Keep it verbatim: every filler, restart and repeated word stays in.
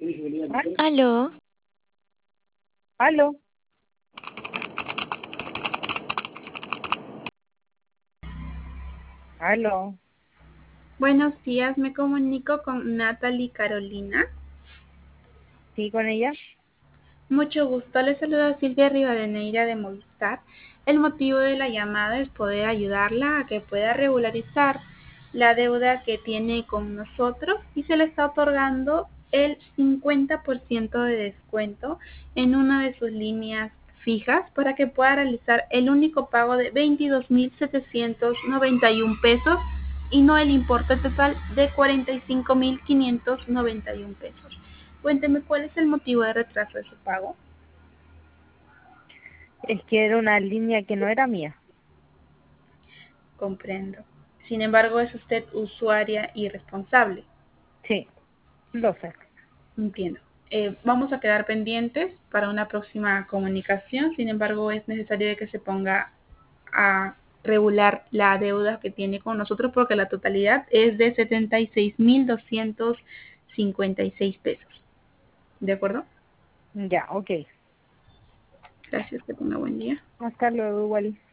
Aló, Aló, aló. Buenos días, me comunico con Natalie Carolina. ¿Sí con ella? Mucho gusto, les saluda Silvia Rivadeneira de Movistar. El motivo de la llamada es poder ayudarla a que pueda regularizar la deuda que tiene con nosotros y se le está otorgando el cincuenta por ciento de descuento en una de sus líneas fijas para que pueda realizar el único pago de veintidós mil setecientos noventa y uno pesos y no el importe total de cuarenta y cinco mil quinientos noventa y uno pesos. Cuénteme cuál es el motivo de retraso de su pago. Es que era una línea que no era mía. Comprendo. Sin embargo, es usted usuaria y responsable. Sí, lo sé. Entiendo. Eh, vamos a quedar pendientes para una próxima comunicación. Sin embargo, es necesario de que se ponga a regular la deuda que tiene con nosotros porque la totalidad es de setenta y seis mil doscientos cincuenta y seis pesos. ¿De acuerdo? Ya, ok. Gracias, que tenga buen día. Hasta luego, igual.